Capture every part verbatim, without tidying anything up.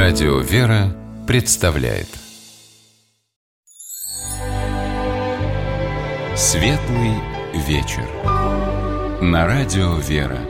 Радио «Вера» представляет Светлый вечер на Радио «Вера».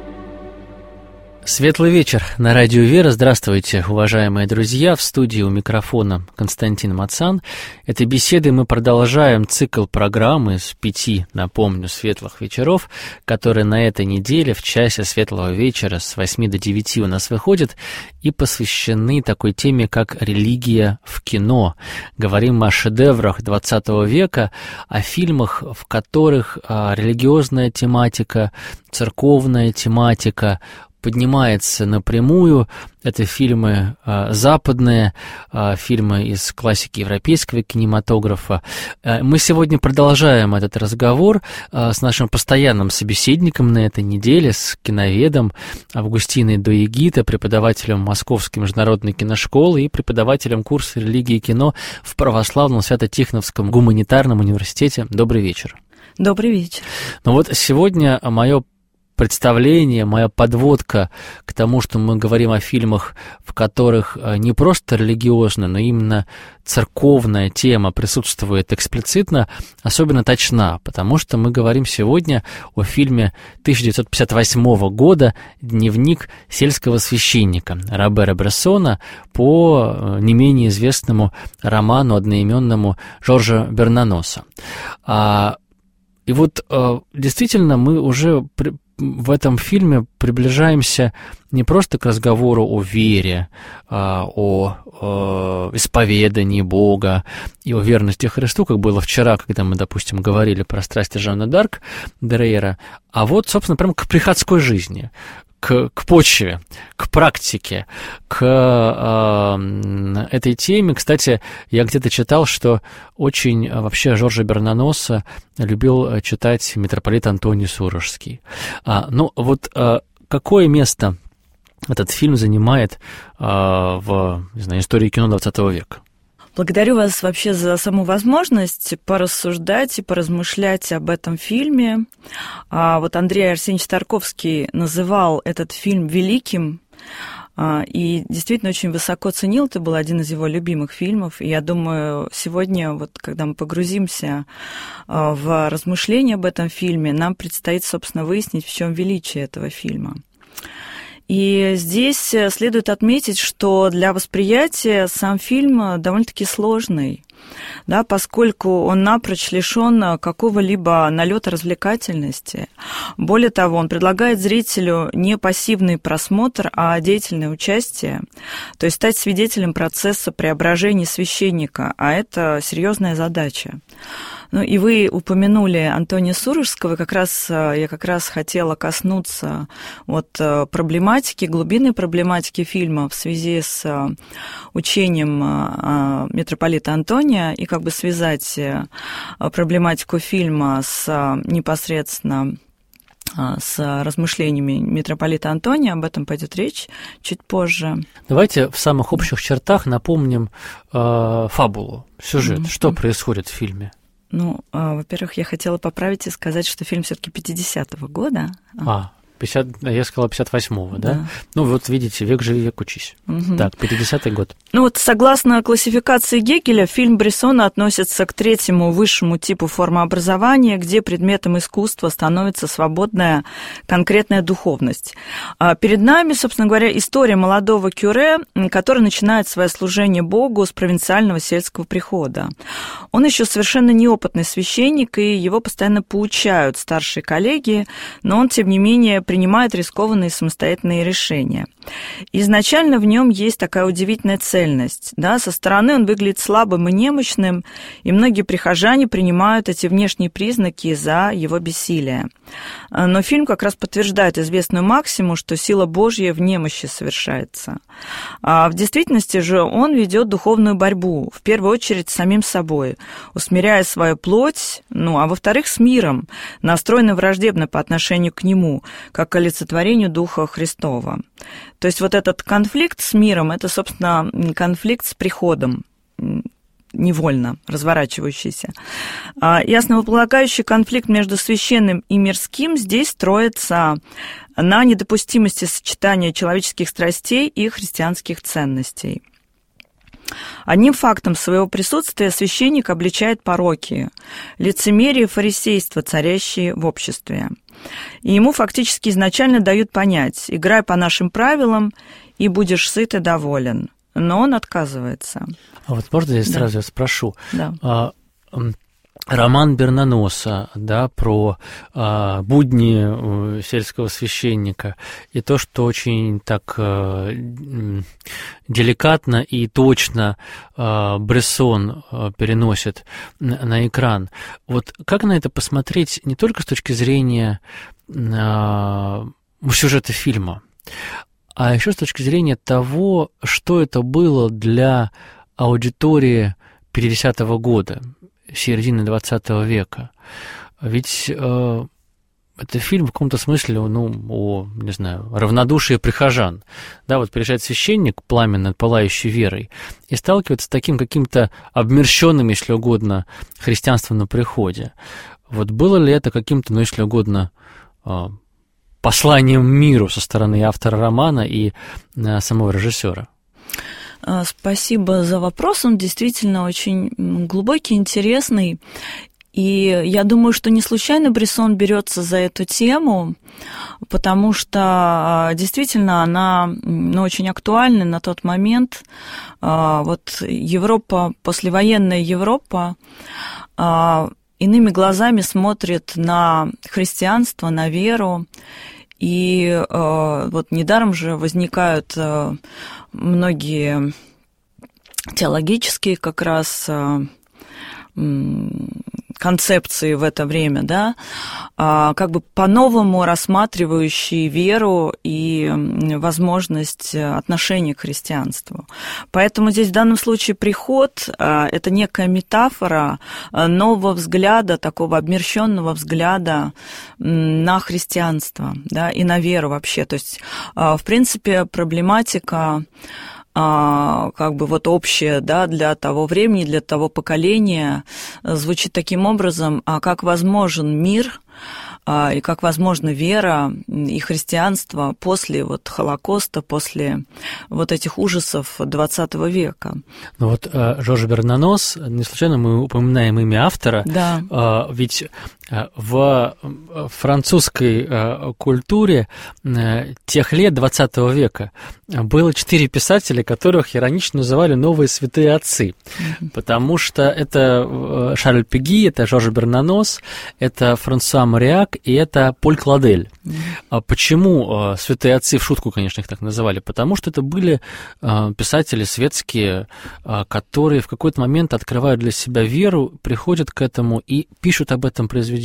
Светлый вечер на Радио «Вера». Здравствуйте, уважаемые друзья. В студии у микрофона Константин Мацан. Этой беседой мы продолжаем цикл программы с пяти, напомню, светлых вечеров, которые на этой неделе в часе светлого вечера с восьми до девяти у нас выходят и посвящены такой теме, как религия в кино. Говорим о шедеврах двадцатого века, о фильмах, в которых религиозная тематика, церковная тематика поднимается напрямую. Это фильмы э, западные, э, фильмы из классики европейского кинематографа. Э, мы сегодня продолжаем этот разговор э, с нашим постоянным собеседником на этой неделе, с киноведом Августиной Доегита, преподавателем Московской международной киношколы и преподавателем курса религии и кино в Православном Свято-Тихоновском гуманитарном университете. Добрый вечер. Добрый вечер. Ну вот сегодня мое представление, моя подводка к тому, что мы говорим о фильмах, в которых не просто религиозная, но именно церковная тема присутствует эксплицитно, особенно точна, потому что мы говорим сегодня о фильме тысяча девятьсот пятьдесят восьмого года «Дневник сельского священника» Робера Брессона по не менее известному роману одноименному Жоржа Бернаноса. И вот действительно мы уже в этом фильме приближаемся не просто к разговору о вере, о, о исповедании Бога и о верности Христу, как было вчера, когда мы, допустим, говорили про страсти Жанны д'Арк Дрейера, а вот, собственно, прямо к приходской жизни, к, к почве, к практике, к э, этой теме. Кстати, я где-то читал, что очень вообще Жоржа Бернаноса любил читать митрополит Антоний Сурожский. А, ну, вот а, какое место этот фильм занимает а, в, не знаю, истории кино двадцатого века? Благодарю вас вообще за саму возможность порассуждать и поразмышлять об этом фильме. А вот Андрей Арсеньевич Тарковский называл этот фильм великим, и действительно очень высоко ценил. Это был один из его любимых фильмов. И я думаю, сегодня, вот, когда мы погрузимся в размышления об этом фильме, нам предстоит, собственно, выяснить, в чем величие этого фильма. И здесь следует отметить, что для восприятия сам фильм довольно-таки сложный, да, поскольку он напрочь лишен какого-либо налета развлекательности. Более того, он предлагает зрителю не пассивный просмотр, а деятельное участие, то есть стать свидетелем процесса преображения священника, а это серьезная задача. Ну, и вы упомянули Антония Сурожского, как раз, я как раз хотела коснуться вот проблематики, глубинной проблематики фильма в связи с учением митрополита Антония и как бы связать проблематику фильма с непосредственно с размышлениями митрополита Антония. Об этом пойдет речь чуть позже. Давайте в самых общих чертах напомним э, фабулу, сюжет, mm-hmm. что происходит в фильме. Ну, во-первых, я хотела поправить и сказать, что фильм все-таки пятидесятого года. А, пятьдесят, я сказала пятьдесят восьмого, да? да? Ну, вот видите, век живи, век учись. Угу. Так, пятидесятый год. Ну, вот согласно классификации Гегеля, фильм Брессона относится к третьему высшему типу формообразования, где предметом искусства становится свободная конкретная духовность. Перед нами, собственно говоря, история молодого кюре, который начинает свое служение Богу с провинциального сельского прихода. Он еще совершенно неопытный священник, и его постоянно поучают старшие коллеги, но он, тем не менее, принимает рискованные самостоятельные решения. Изначально в нем есть такая удивительная цельность. Да? Со стороны он выглядит слабым и немощным, и многие прихожане принимают эти внешние признаки за его бессилие. Но фильм как раз подтверждает известную максиму, что сила Божья в немощи совершается. А в действительности же он ведет духовную борьбу, в первую очередь с самим собой, усмиряя свою плоть, ну, а во-вторых, с миром, настроенным враждебно по отношению к нему, как к олицетворению Духа Христова. То есть вот этот конфликт с миром – это, собственно, конфликт с приходом. невольно разворачивающийся. И основополагающий конфликт между священным и мирским здесь строится на недопустимости сочетания человеческих страстей и христианских ценностей. Одним фактом своего присутствия священник обличает пороки, лицемерие и фарисейство, царящие в обществе. И ему фактически изначально дают понять: играй по нашим правилам, и будешь сыт и доволен. Но он отказывается. А вот можно здесь да. сразу я спрошу? Да. А, роман Бернаноса, да, про а, будни сельского священника, и то, что очень так а, деликатно и точно а, Брессон а, переносит на, на экран. Вот как на это посмотреть не только с точки зрения а, сюжета фильма, а еще с точки зрения того, что это было для аудитории пятидесятого года, середины двадцатого века. Ведь э, это фильм в каком-то смысле, ну, о, не знаю, равнодушии прихожан. Да, вот приезжает священник, пламенно пылающий верой, и сталкивается с таким каким-то обмерщенным, если угодно, христианством на приходе. Вот было ли это каким-то, ну, если угодно, э, посланием миру со стороны автора романа и э, самого режиссера? Спасибо за вопрос, он действительно очень глубокий, интересный, и я думаю, что не случайно Брессон берется за эту тему, потому что действительно она, ну, очень актуальна на тот момент. Вот Европа, послевоенная Европа, иными глазами смотрит на христианство, на веру. И э, вот недаром же возникают э, многие теологические как раз э, концепции в это время, да, как бы по-новому рассматривающие веру и возможность отношения к христианству. Поэтому здесь в данном случае приход – это некая метафора нового взгляда, такого обмерщенного взгляда на христианство, да, и на веру вообще. То есть, в принципе, проблематика как бы вот общее, да, для того времени, для того поколения звучит таким образом: а как возможен мир и как возможна вера и христианство после вот Холокоста, после вот этих ужасов двадцатого века. Ну вот Жорж Бернанос, не случайно мы упоминаем имя автора, да. Ведь в французской культуре тех лет двадцатого века было четыре писателя, которых иронично называли новые святые отцы, mm-hmm. потому что это Шарль Пеги, это Жорж Бернанос, это Франсуа Мориак и это Поль Кладель. Mm-hmm. Почему святые отцы, в шутку, конечно, их так называли? Потому что это были писатели светские, которые в какой-то момент открывают для себя веру, приходят к этому и пишут об этом произведение.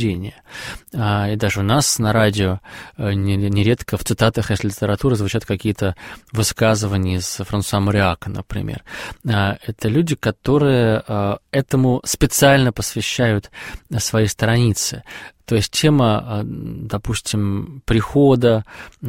И даже у нас на радио нередко в цитатах из литературы звучат какие-то высказывания из Франсуа Мориака, например. Это люди, которые этому специально посвящают свои страницы. То есть тема, допустим, прихода,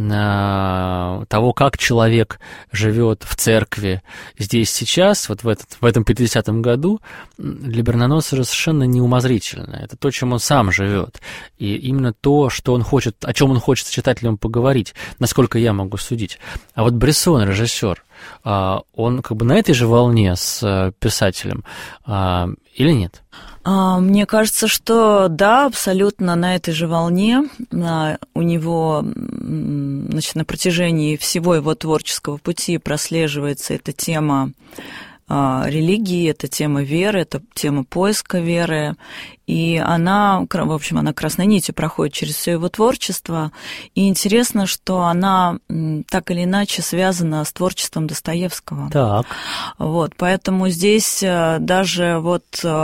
того, как человек живет в церкви здесь сейчас, вот в, этот, в этом пятидесятом году, для Бернаноса совершенно неумозрительно. Это то, чем он сам живет. И именно то, что он хочет, о чем он хочет с читателем поговорить, насколько я могу судить. А вот Брессон, режиссер, он как бы на этой же волне с писателем или нет? Мне кажется, что да, абсолютно на этой же волне. У него, значит, на протяжении всего его творческого пути прослеживается эта тема религии, это тема веры, это тема поиска веры, и она, в общем, она красной нитью проходит через все его творчество, и интересно, что она так или иначе связана с творчеством Достоевского. Так. Вот, поэтому здесь даже вот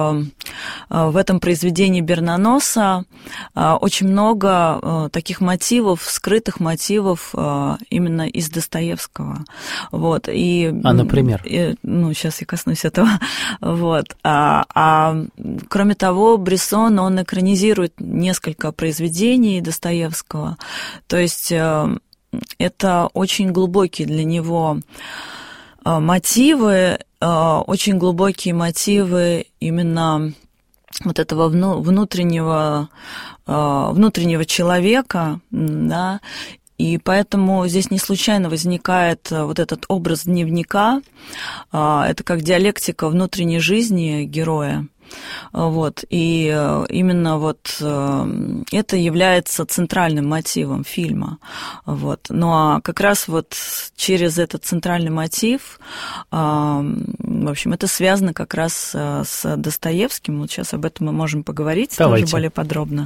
в этом произведении Бернаноса очень много таких мотивов, скрытых мотивов именно из Достоевского. Вот, и, а, например? И, ну, сейчас я коснусь этого. Вот. А, а кроме того, Брессон, он экранизирует несколько произведений Достоевского. То есть это очень глубокий для него мотивы, очень глубокие мотивы именно вот этого внутреннего, внутреннего человека, да, и поэтому здесь не случайно возникает вот этот образ дневника, это как диалектика внутренней жизни героя. Вот, и именно вот это является центральным мотивом фильма. Вот. Ну а как раз вот через этот центральный мотив, в общем, это связано как раз с Достоевским. Вот сейчас об этом мы можем поговорить. Давайте. Тоже более подробно.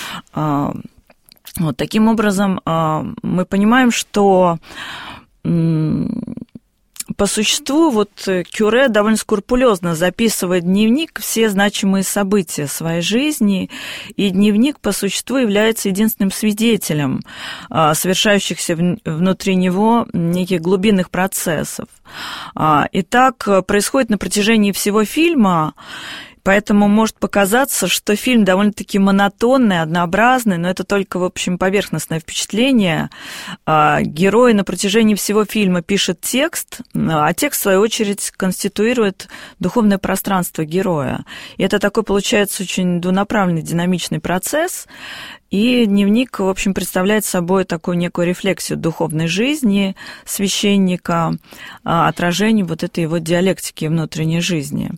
Вот, таким образом, мы понимаем, что по существу вот Кюре довольно скрупулезно записывает в дневник все значимые события своей жизни, и дневник по существу является единственным свидетелем совершающихся внутри него неких глубинных процессов. И так происходит на протяжении всего фильма. Поэтому может показаться, что фильм довольно-таки монотонный, однообразный, но это только, в общем, поверхностное впечатление. Герой на протяжении всего фильма пишет текст, а текст, в свою очередь, конституирует духовное пространство героя. И это такой, получается, очень двунаправленный, динамичный процесс. И дневник, в общем, представляет собой такую некую рефлексию духовной жизни священника, отражение вот этой его диалектики внутренней жизни.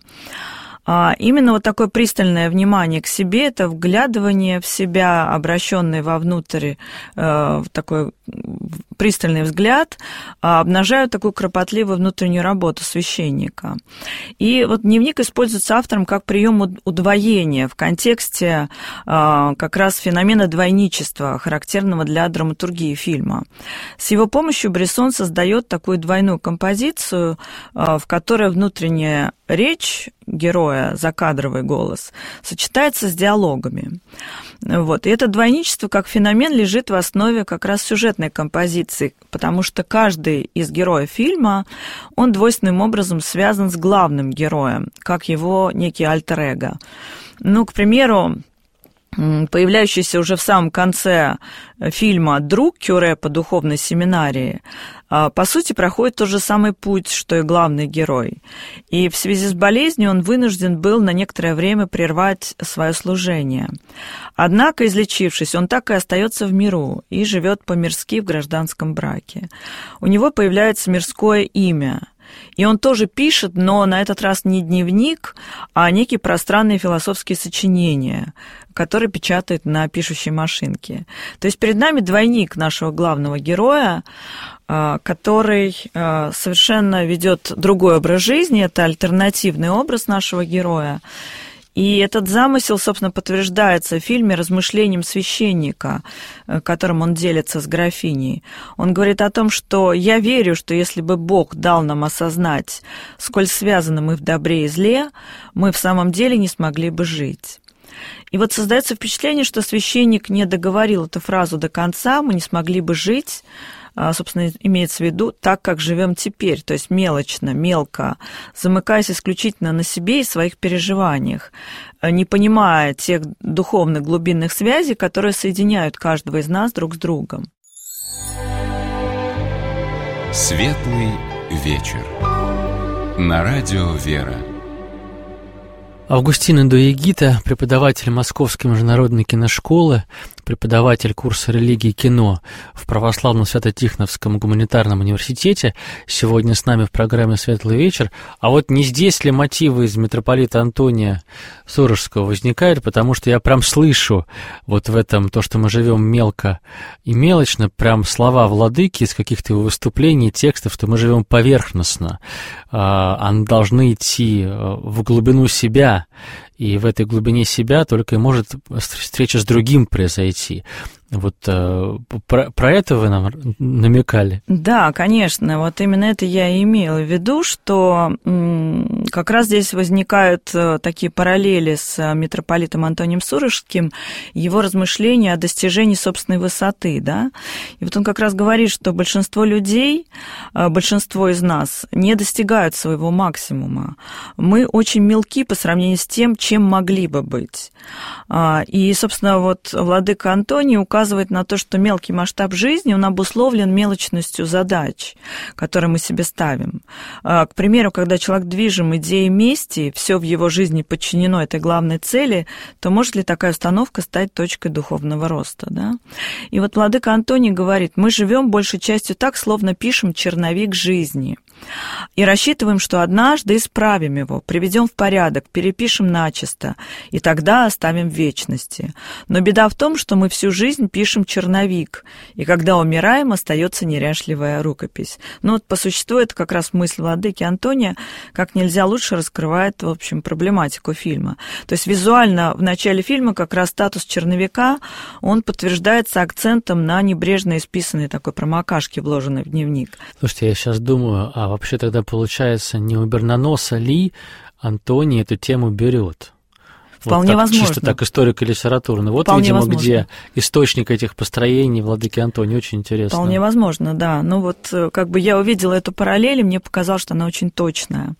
Именно вот такое пристальное внимание к себе, это вглядывание в себя, обращенное вовнутрь, такой пристальный взгляд, обнажают такую кропотливую внутреннюю работу священника. И вот дневник используется автором как прием удвоения в контексте как раз феномена двойничества, характерного для драматургии фильма. С его помощью Брессон создает такую двойную композицию, в которой внутренняя речь героя, закадровый голос, сочетается с диалогами. Вот. И это двойничество как феномен лежит в основе как раз сюжетной композиции, потому что каждый из героев фильма, он двойственным образом связан с главным героем, как его некий альтер-эго. Ну, к примеру, появляющийся уже в самом конце фильма друг Кюре по духовной семинарии, по сути, проходит тот же самый путь, что и главный герой. И в связи с болезнью он вынужден был на некоторое время прервать свое служение. Однако, излечившись, он так и остается в миру и живет по-мирски в гражданском браке. У него появляется мирское имя. И он тоже пишет, но на этот раз не дневник, а некие пространные философские сочинения, которые печатает на пишущей машинке. То есть перед нами двойник нашего главного героя, который совершенно ведет другой образ жизни, это альтернативный образ нашего героя. И этот замысел, собственно, подтверждается в фильме размышлением священника, которым он делится с графиней. Он говорит о том, что «я верю, что если бы Бог дал нам осознать, сколь связаны мы в добре и зле, мы в самом деле не смогли бы жить». И вот создается впечатление, что священник не договорил эту фразу до конца, мы не смогли бы жить, собственно, имеется в виду так, как живем теперь, то есть мелочно, мелко, замыкаясь исключительно на себе и своих переживаниях, не понимая тех духовных глубинных связей, которые соединяют каждого из нас друг с другом. Светлый вечер. На радио «Вера». Августин Индоегита, преподаватель Московской международной киношколы, преподаватель курса религии и кино в Православном Свято-Тихоновском гуманитарном университете, сегодня с нами в программе «Светлый вечер». А вот не здесь ли мотивы из митрополита Антония Сурожского возникают, потому что я прям слышу вот в этом то, что мы живем мелко и мелочно, прям слова владыки из каких-то его выступлений, текстов, что мы живем поверхностно, они должны идти в глубину себя, и в этой глубине себя только и может встреча с другим произойти. Вот э, про, про это вы нам намекали? Да, конечно. Вот именно это я и имела в виду, что м, как раз здесь возникают такие параллели с митрополитом Антонием Сурожским, его размышления о достижении собственной высоты, да. И вот он как раз говорит, что большинство людей, большинство из нас не достигают своего максимума. Мы очень мелки по сравнению с тем, чем чем могли бы быть. И, собственно, вот владыка Антоний указывает на то, что мелкий масштаб жизни, он обусловлен мелочностью задач, которые мы себе ставим. К примеру, когда человек движим идеей мести, все в его жизни подчинено этой главной цели, то может ли такая установка стать точкой духовного роста? Да? И вот владыка Антоний говорит, мы живем большей частью так, словно пишем черновик жизни. И рассчитываем, что однажды исправим его, приведем в порядок, перепишем начисто, и тогда оставим в вечности. Но беда в том, что мы всю жизнь пишем черновик, и когда умираем, остается неряшливая рукопись. Ну вот по существу это как раз мысль владыки Антония, как нельзя лучше раскрывает, в общем, проблематику фильма. То есть визуально в начале фильма как раз статус черновика, он подтверждается акцентом на небрежно исписанной такой промокашке, вложенной в дневник. Слушайте, я сейчас думаю, а вообще тогда получается, не у Бернаноса ли Антоний эту тему берет? Вполне вот так, возможно. Чисто так историко-литературно. Вот, Вполне видимо, возможно. Где источник этих построений владыки Антония. Очень интересно. Вполне возможно, да. Ну вот как бы я увидела эту параллель, и мне показалось, что она очень точная.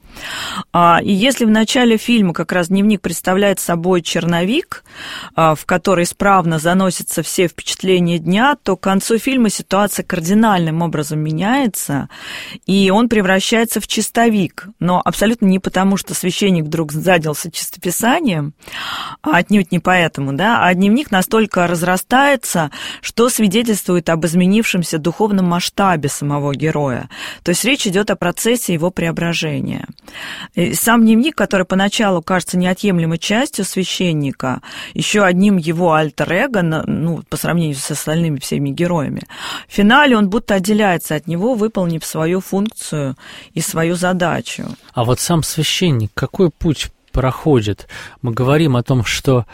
И если в начале фильма как раз дневник представляет собой черновик, в который исправно заносятся все впечатления дня, то к концу фильма ситуация кардинальным образом меняется, и он превращается в чистовик. Но абсолютно не потому, что священник вдруг занялся чистописанием, а отнюдь не поэтому, да, а дневник настолько разрастается, что свидетельствует об изменившемся духовном масштабе самого героя. То есть речь идет о процессе его преображения. И сам дневник, который поначалу кажется неотъемлемой частью священника, еще одним его альтер-эго, ну, по сравнению с остальными всеми героями, в финале он будто отделяется от него, выполнив свою функцию и свою задачу. А вот сам священник, какой путь проходит? Мы говорим о том, что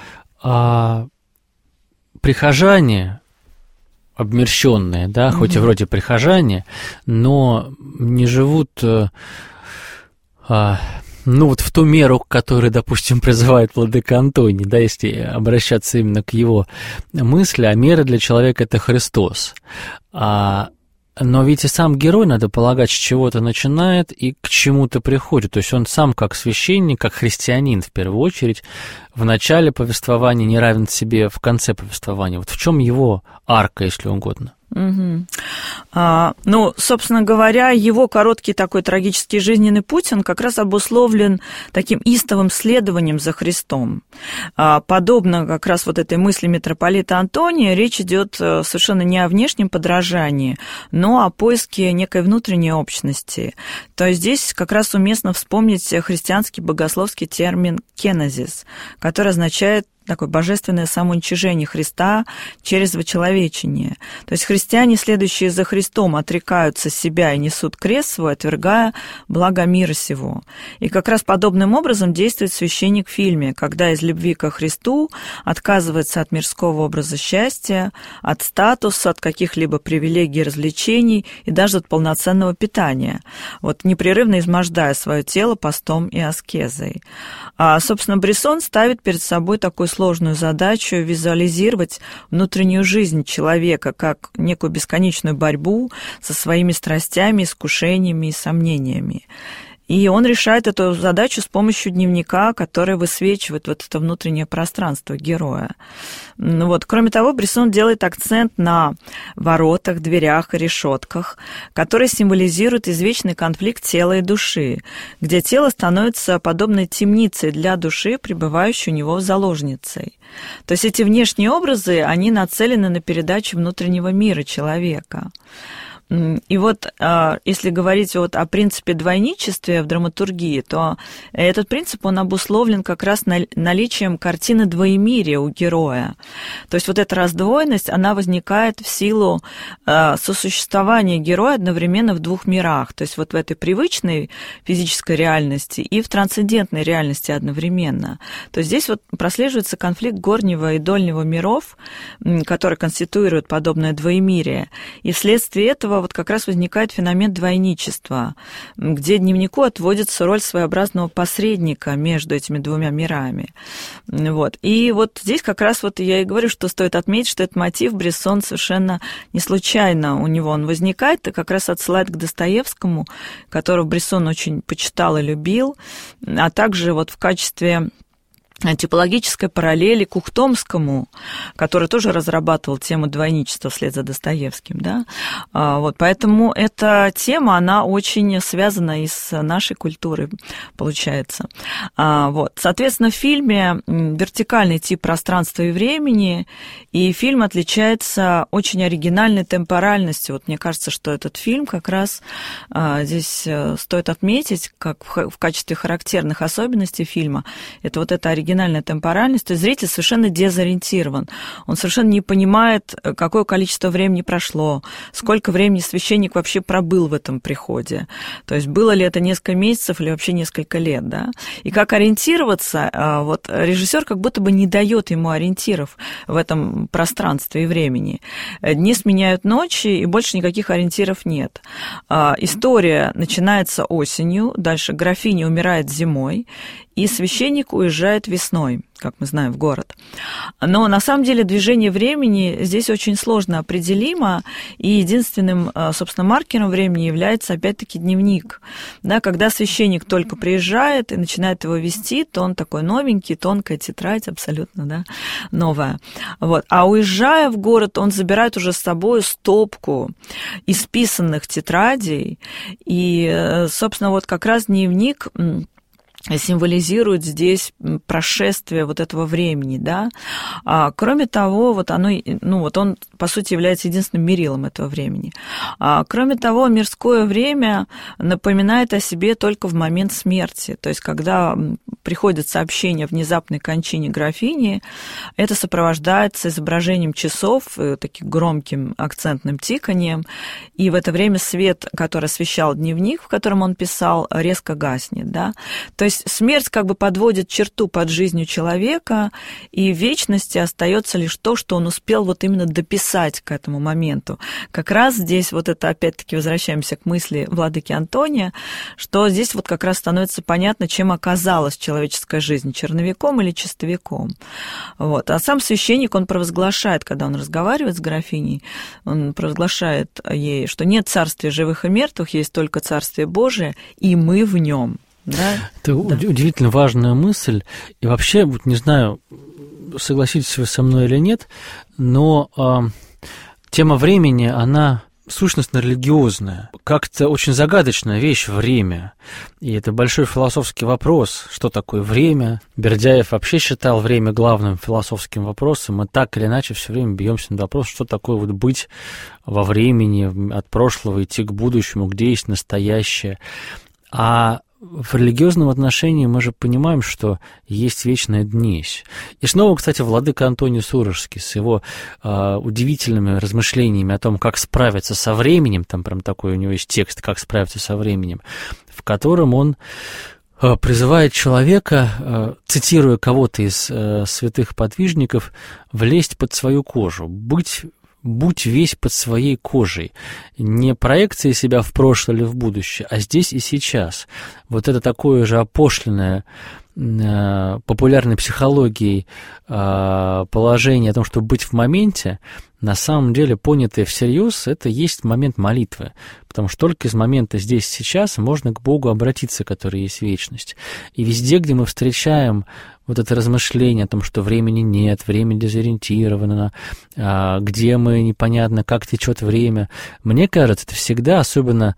а, прихожане, обмерщенные, да, угу. хоть и вроде прихожане, но не живут, а, ну вот в ту меру, которую, допустим, призывает владыка Антоний, да, если обращаться именно к его мысли, а мера для человека – это Христос. А, Но ведь и сам герой, надо полагать, с чего-то начинает и к чему-то приходит. То есть он сам как священник, как христианин в первую очередь, в начале повествования не равен себе в конце повествования. Вот в чем его арка, если угодно? Угу. А, ну, собственно говоря, его короткий такой трагический жизненный путь, он как раз обусловлен таким истовым следованием за Христом. А, подобно как раз вот этой мысли митрополита Антония, речь идет совершенно не о внешнем подражании, но о поиске некой внутренней общности. То есть здесь как раз уместно вспомнить христианский богословский термин «кенозис», который означает такое божественное самоуничижение Христа через вочеловечение. То есть христиане, следующие за Христом, отрекаются себя и несут крест свой, отвергая благо мира сего. И как раз подобным образом действует священник в фильме, когда из любви ко Христу отказывается от мирского образа счастья, от статуса, от каких-либо привилегий и развлечений и даже от полноценного питания, вот непрерывно измождая свое тело постом и аскезой. А, собственно, Брессон ставит перед собой такой сложную задачу визуализировать внутреннюю жизнь человека как некую бесконечную борьбу со своими страстями, искушениями и сомнениями. И он решает эту задачу с помощью дневника, который высвечивает вот это внутреннее пространство героя. Вот. Кроме того, Брессон делает акцент на воротах, дверях и решетках, которые символизируют извечный конфликт тела и души, где тело становится подобной темницей для души, пребывающей у него в заложницей. То есть эти внешние образы, они нацелены на передачу внутреннего мира человека. И вот, если говорить вот о принципе двойничества в драматургии, то этот принцип, он обусловлен как раз наличием картины двоемирия у героя. То есть вот эта раздвоенность, она возникает в силу сосуществования героя одновременно в двух мирах. То есть вот в этой привычной физической реальности и в трансцендентной реальности одновременно. То есть здесь вот прослеживается конфликт горнего и дольнего миров, который конституирует подобное двоемирие. И вследствие этого вот как раз возникает феномен двойничества, где дневнику отводится роль своеобразного посредника между этими двумя мирами. Вот. И вот здесь как раз вот я и говорю, что стоит отметить, что этот мотив Брессон совершенно не случайно у него он возникает, и как раз отсылает к Достоевскому, которого Брессон очень почитал и любил, а также вот в качестве типологической параллели к Ухтомскому, который тоже разрабатывал тему двойничества вслед за Достоевским, да, вот, поэтому эта тема, она очень связана и с нашей культурой, получается, вот, соответственно, в фильме вертикальный тип пространства и времени, и фильм отличается очень оригинальной темпоральностью, вот мне кажется, что этот фильм как раз здесь стоит отметить, как в качестве характерных особенностей фильма, это вот эта оригинальная оригинальная темпоральность, то есть зритель совершенно дезориентирован. Он совершенно не понимает, какое количество времени прошло, сколько времени священник вообще пробыл в этом приходе. То есть было ли это несколько месяцев или вообще несколько лет, да? И как ориентироваться, вот режиссер как будто бы не дает ему ориентиров в этом пространстве и времени. Дни сменяют ночи, и больше никаких ориентиров нет. История начинается осенью, дальше графиня умирает зимой, и священник уезжает весной, как мы знаем, в город. Но на самом деле движение времени здесь очень сложно определимо, и единственным, собственно, маркером времени является, опять-таки, дневник. Да, когда священник только приезжает и начинает его вести, то он такой новенький, тонкая тетрадь, абсолютно, да, новая. Вот. А уезжая в город, он забирает уже с собой стопку исписанных тетрадей, и, собственно, вот как раз дневник символизирует здесь прошествие вот этого времени, да. А, кроме того, вот оно, ну вот он, по сути, является единственным мерилом этого времени. А, кроме того, мирское время напоминает о себе только в момент смерти, то есть когда приходит сообщение о внезапной кончине графини, это сопровождается изображением часов, таким громким акцентным тиканьем, и в это время свет, который освещал дневник, в котором он писал, резко гаснет, да. То есть смерть как бы подводит черту под жизнью человека, и в вечности остается лишь то, что он успел вот именно дописать к этому моменту. Как раз здесь вот это, опять-таки, возвращаемся к мысли владыки Антония, что здесь вот как раз становится понятно, чем оказалась человеческая жизнь, черновиком или чистовиком. Вот. А сам священник, он провозглашает, когда он разговаривает с графиней, он провозглашает ей, что нет царствия живых и мертвых, есть только царствие Божие, и мы в нем. Да? Это да. Удивительно важная мысль. И вообще, вот не знаю, согласитесь вы со мной или нет, но э, тема времени, она сущностно-религиозная. Как-то очень загадочная вещь время. И это большой философский вопрос, что такое время. Бердяев вообще считал время главным философским вопросом. Мы так или иначе все время бьемся на вопрос, что такое вот быть во времени, от прошлого идти к будущему, где есть настоящее. А в религиозном отношении мы же понимаем, что есть вечная днесь. И снова, кстати, владыка Антоний Сурожский с его э, удивительными размышлениями о том, как справиться со временем, там прям такой у него есть текст «Как справиться со временем», в котором он э, призывает человека, э, цитируя кого-то из э, святых подвижников, влезть под свою кожу, быть будь весь под своей кожей. Не проекция себя в прошлое или в будущее, а здесь и сейчас. Вот это такое же опошленное э, популярной психологией э, положение о том, что быть в моменте, на самом деле, понятое всерьез, это есть момент молитвы. Потому что только из момента здесь и сейчас можно к Богу обратиться, который есть вечность. И везде, где мы встречаем вот это размышление о том, что времени нет, время дезориентировано, где мы непонятно, как течет время. Мне кажется, это всегда, особенно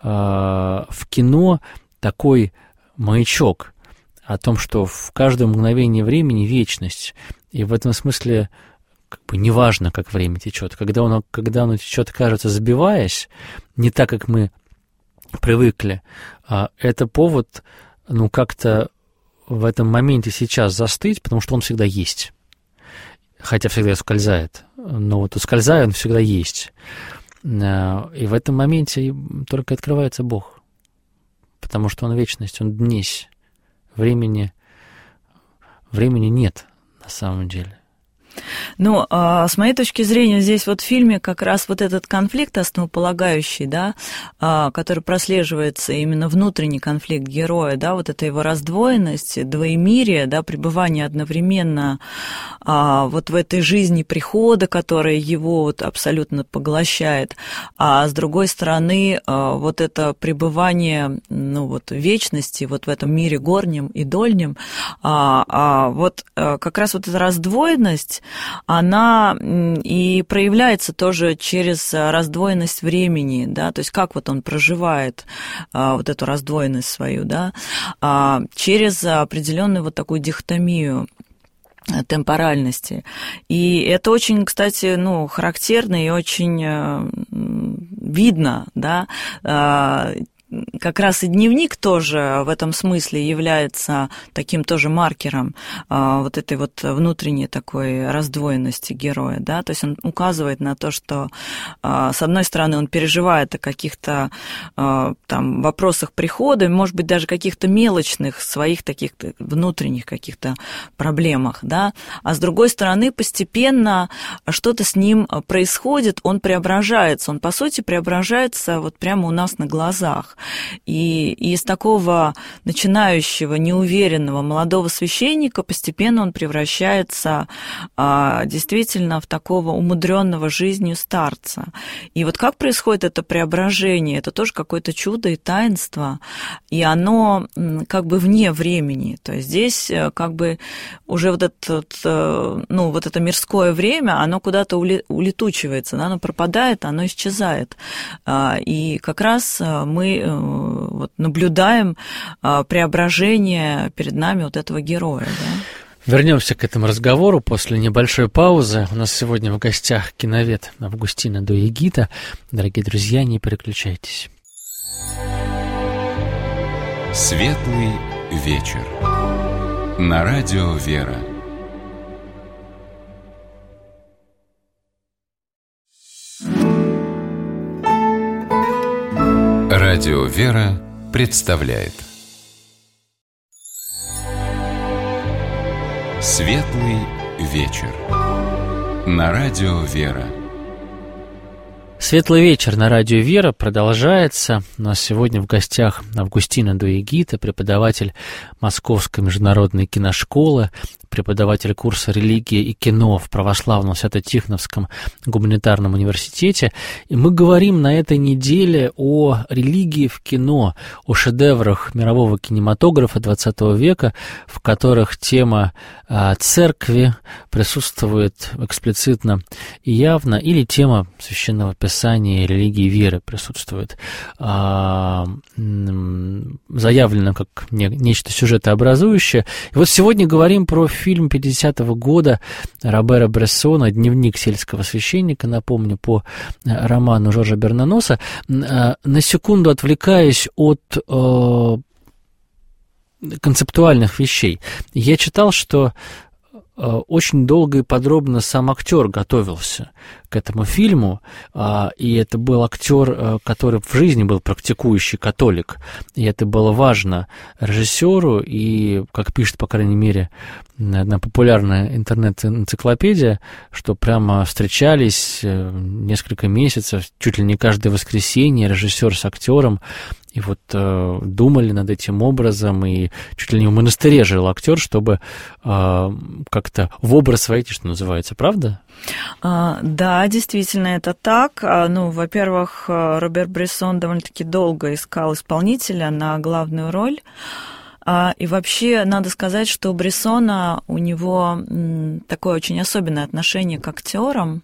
в кино, такой маячок о том, что в каждом мгновении времени вечность. И в этом смысле как бы неважно, как время течет. Когда оно, когда оно течет, кажется, забиваясь, не так, как мы привыкли, это повод, ну, как-то в этом моменте сейчас застыть, потому что он всегда есть. Хотя всегда ускользает. Но вот ускользая, он всегда есть. И в этом моменте только открывается Бог. Потому что он вечность, он днесь. Времени, времени нет на самом деле. Ну, с моей точки зрения, здесь вот в фильме как раз вот этот конфликт основополагающий, да, который прослеживается, именно внутренний конфликт героя, да, вот эта его раздвоенность, двоемирие, да, пребывание одновременно вот в этой жизни прихода, которая его вот абсолютно поглощает, а с другой стороны, вот это пребывание, ну, вот вечности, вот в этом мире горнем и дольнем, вот как раз вот эта раздвоенность, она и проявляется тоже через раздвоенность времени, да, то есть как вот он проживает вот эту раздвоенность свою, да, через определенную вот такую дихотомию темпоральности. И это очень, кстати, ну, характерно и очень видно, да, как раз и дневник тоже в этом смысле является таким тоже маркером а, вот этой вот внутренней такой раздвоенности героя, да, то есть он указывает на то, что а, с одной стороны он переживает о каких-то а, там вопросах прихода, может быть, даже каких-то мелочных своих таких внутренних каких-то проблемах, да, а с другой стороны постепенно что-то с ним происходит, он преображается, он, по сути, преображается вот прямо у нас на глазах. И из такого начинающего, неуверенного молодого священника постепенно он превращается а, действительно в такого умудренного жизнью старца. И вот как происходит это преображение, это тоже какое-то чудо и таинство, и оно как бы вне времени. То есть здесь как бы уже вот, этот, ну, вот это мирское время, оно куда-то улетучивается, оно пропадает, оно исчезает. И как раз мы вот наблюдаем преображение перед нами вот этого героя. Да? Вернемся к этому разговору после небольшой паузы. У нас сегодня в гостях киновед Августина Дуегита. Дорогие друзья, не переключайтесь. Светлый вечер. На радио «Вера». Радио «Вера» представляет Светлый вечер. На радио «Вера». Светлый вечер на радио «Вера» продолжается. У нас сегодня в гостях Августина Дуегита, преподаватель Московской международной киношколы, преподаватель курса «Религия и кино» в Православном Свято-Тихоновском гуманитарном университете. И мы говорим на этой неделе о религии в кино, о шедеврах мирового кинематографа двадцатого века, в которых тема а, церкви присутствует эксплицитно и явно, или тема священного писания и религии и веры присутствует, а, заявлено как не, нечто сюжетообразующее. И вот сегодня говорим про фильм пятидесятого года Робера Брессона «Дневник сельского священника», напомню, по роману Жоржа Бернаноса. На секунду отвлекаясь от э, концептуальных вещей, я читал, что очень долго и подробно сам актер готовился к этому фильму, и это был актер, который в жизни был практикующий католик, и это было важно режиссеру, и, как пишет, по крайней мере, одна популярная интернет-энциклопедия, что прямо встречались несколько месяцев, чуть ли не каждое воскресенье, режиссер с актером, и вот э, думали над этим образом, и чуть ли не в монастыре жил актер, чтобы э, как-то в образ войти, что называется, правда? А, да, действительно, это так. Ну, во-первых, Робер Брессон довольно-таки долго искал исполнителя на главную роль. И вообще, надо сказать, что у Брессона, у него такое очень особенное отношение к актерам.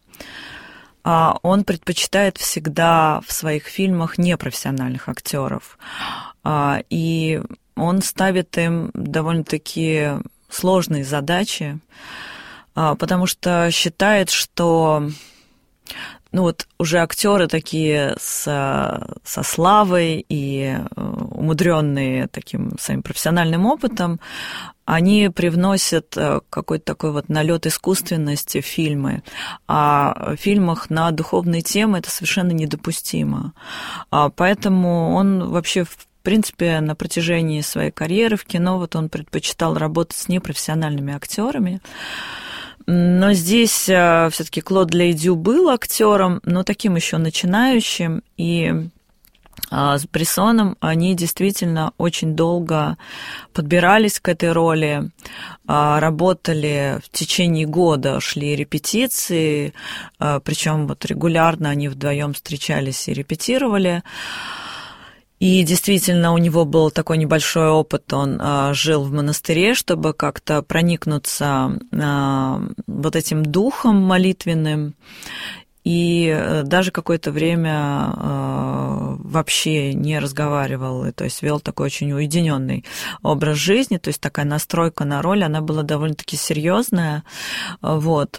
Он предпочитает всегда в своих фильмах непрофессиональных актеров. И он ставит им довольно-таки сложные задачи, потому что считает, что ну вот уже актеры такие с, со славой и умудренные таким своим профессиональным опытом, они привносят какой-то такой вот налет искусственности в фильмы. А в фильмах на духовные темы это совершенно недопустимо. Поэтому он вообще, в принципе, на протяжении своей карьеры в кино вот он предпочитал работать с непрофессиональными актерами. Но здесь все-таки Клод Лейдю был актером, но таким еще начинающим, и с Брессоном они действительно очень долго подбирались к этой роли, работали в течение года, шли репетиции, причем вот регулярно они вдвоем встречались и репетировали. И действительно у него был такой небольшой опыт, он жил в монастыре, чтобы как-то проникнуться вот этим духом молитвенным. И даже какое-то время э, вообще не разговаривал, то есть вел такой очень уединенный образ жизни, то есть такая настройка на роль, она была довольно-таки серьезная, вот.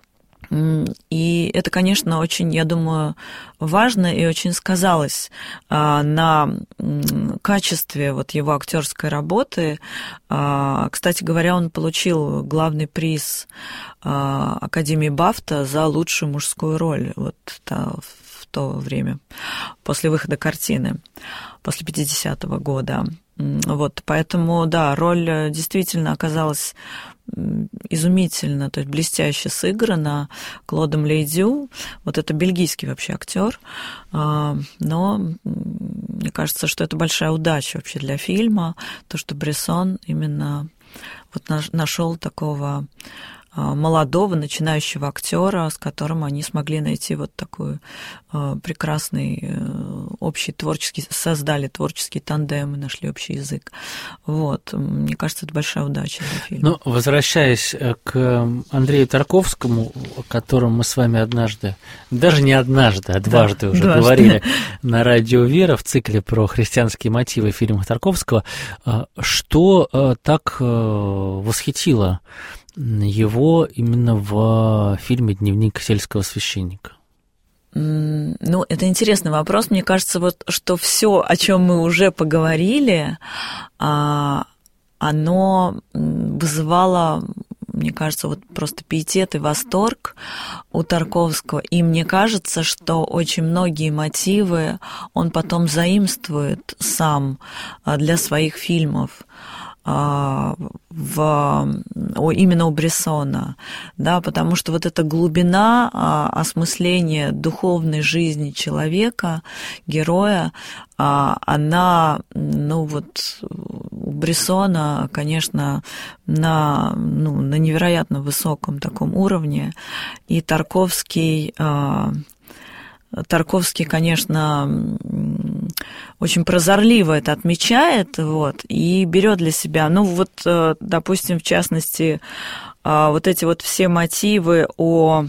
И это, конечно, очень, я думаю, важно и очень сказалось на качестве вот его актерской работы. Кстати говоря, он получил главный приз Академии Бафта за лучшую мужскую роль вот в то время, после выхода картины, после пятидесятого года. Вот, поэтому, да, роль действительно оказалась изумительно, то есть блестяще сыграна Клодом Лейдю. Вот это бельгийский вообще актер, но мне кажется, что это большая удача вообще для фильма, то, что Брессон именно вот нашел такого молодого начинающего актера, с которым они смогли найти вот такой прекрасный общий творческий, создали творческий тандем и нашли общий язык. Вот, мне кажется, это большая удача для фильма. Ну, возвращаясь к Андрею Тарковскому, о котором мы с вами однажды, даже не однажды, а дважды да, уже дважды. говорили на радио «Вера» в цикле про христианские мотивы в фильмах Тарковского, что так восхитило его именно в фильме «Дневник сельского священника»? Ну, это интересный вопрос. Мне кажется, вот, что все, о чем мы уже поговорили, оно вызывало, мне кажется, вот просто пиетет и восторг у Тарковского. И мне кажется, что очень многие мотивы он потом заимствует сам для своих фильмов. В, именно у Брессона, да, потому что вот эта глубина осмысления духовной жизни человека, героя, она, ну вот, у Брессона, конечно, на, ну, на невероятно высоком таком уровне, и Тарковский... Тарковский, конечно, очень прозорливо это отмечает, вот, и берет для себя, ну вот, допустим, в частности, вот эти вот все мотивы о,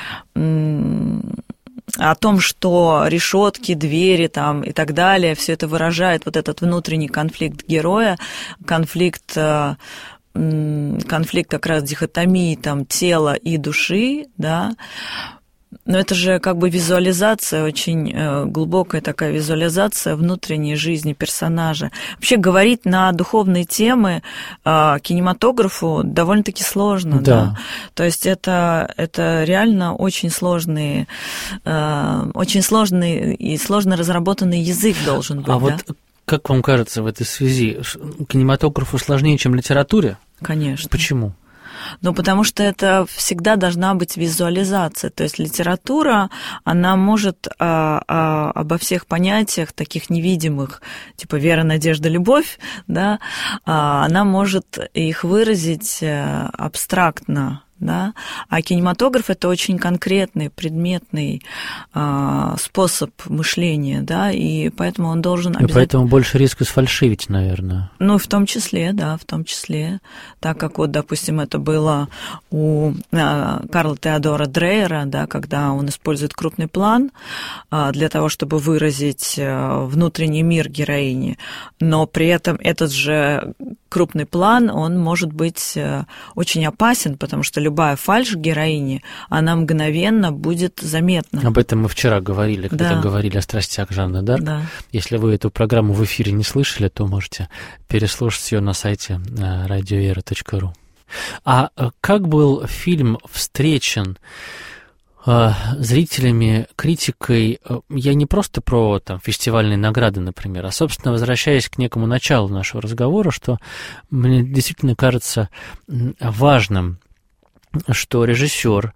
о том, что решетки, двери там и так далее, все это выражает вот этот внутренний конфликт героя, конфликт конфликт как раз дихотомии там тела и души, да. Но это же как бы визуализация, очень глубокая такая визуализация внутренней жизни персонажа. Вообще говорить на духовные темы кинематографу довольно-таки сложно. Да. Да? То есть это, это реально очень сложный, очень сложный и сложно разработанный язык должен быть. А да? вот как вам кажется в этой связи, кинематографу сложнее, чем литературе? Конечно. Почему? Ну, потому что это всегда должна быть визуализация. То есть литература, она может а, а, обо всех понятиях таких невидимых, типа вера, надежда, любовь, да, а, она может их выразить абстрактно. Да? А кинематограф – это очень конкретный, предметный э, способ мышления, да, и поэтому он должен обязательно… И поэтому больше риска сфальшивить, наверное. Ну, в том числе, да, в том числе. Так как вот, допустим, это было у э, Карла Теодора Дрейера, да, когда он использует крупный план э, для того, чтобы выразить э, внутренний мир героини, но при этом этот же крупный план, он может быть э, очень опасен, потому что любая фальшь героини, она мгновенно будет заметна. Об этом мы вчера говорили, когда да. говорили о страстях Жанны д'Арк. Да. Если вы эту программу в эфире не слышали, то можете переслушать ее на сайте радио вера точка ру. А как был фильм встречен зрителями, критикой? Я не просто про там, фестивальные награды, например, а, собственно, возвращаясь к некому началу нашего разговора, что мне действительно кажется важным что режиссер,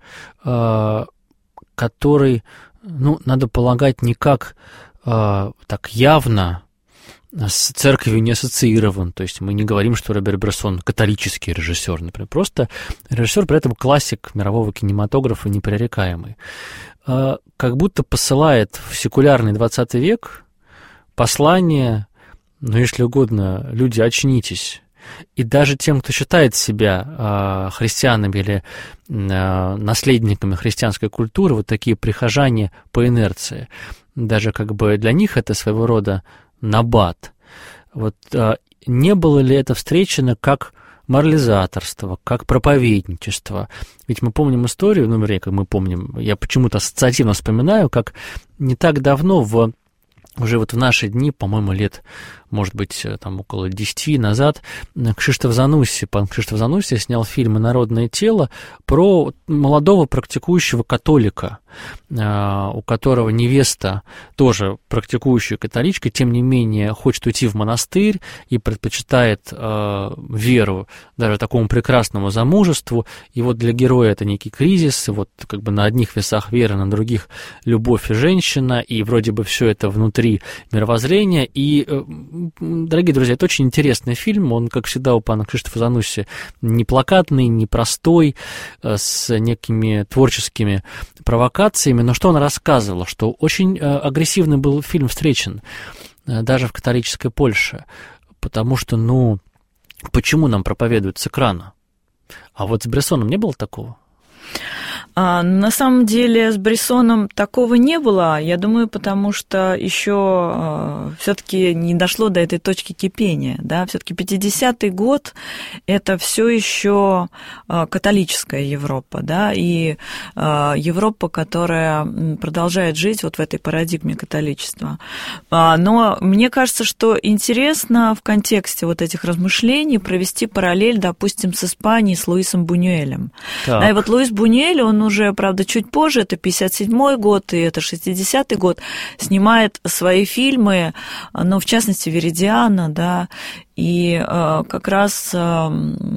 который, ну, надо полагать, никак так явно с церковью не ассоциирован, то есть мы не говорим, что Робер Бresson католический режиссер, например, просто режиссер, при этом классик мирового кинематографа непререкаемый, как будто посылает в секулярный двадцатый век послание, ну, если угодно, люди, очнитесь. И даже тем, кто считает себя христианами или наследниками христианской культуры, вот такие прихожане по инерции, даже как бы для них это своего рода набат. Вот а, не было ли это встречено как морализаторство, как проповедничество? Ведь мы помним историю, ну, вернее, как мы помним, я почему-то ассоциативно вспоминаю, как не так давно, в, уже вот в наши дни, по-моему, лет, может быть, там около десяти назад, Кшиштоф Занусси, пан Кшиштоф Занусси снял фильм «Инородное тело» про молодого практикующего католика, у которого невеста, тоже практикующая католичка, тем не менее хочет уйти в монастырь и предпочитает э, веру даже такому прекрасному замужеству. И вот для героя это некий кризис, и вот как бы на одних весах вера, на других любовь и женщина, и вроде бы все это внутри мировоззрения. И, э, дорогие друзья, это очень интересный фильм, он, как всегда, у пана Кшиштофа Занусси не плакатный, не простой, э, с некими творческими провокациями. Но что она рассказывала? Что очень агрессивный был фильм встречен даже в католической Польше, потому что, ну, почему нам проповедуют с экрана? А вот с Брессоном не было такого? А, на самом деле с Брессоном такого не было, я думаю, потому что еще э, все-таки не дошло до этой точки кипения, да, все-таки пятидесятый год это все еще э, католическая Европа, да, и э, Европа, которая продолжает жить вот в этой парадигме католичества. А, но мне кажется, что интересно в контексте вот этих размышлений провести параллель, допустим, с Испанией, с Луисом Бунюэлем. Да, и вот Луис Бунюэль, он уже, правда, чуть позже, это пятьдесят седьмой год и это шестидесятый год, снимает свои фильмы, ну, в частности, «Виридиана», да, и э, как раз э,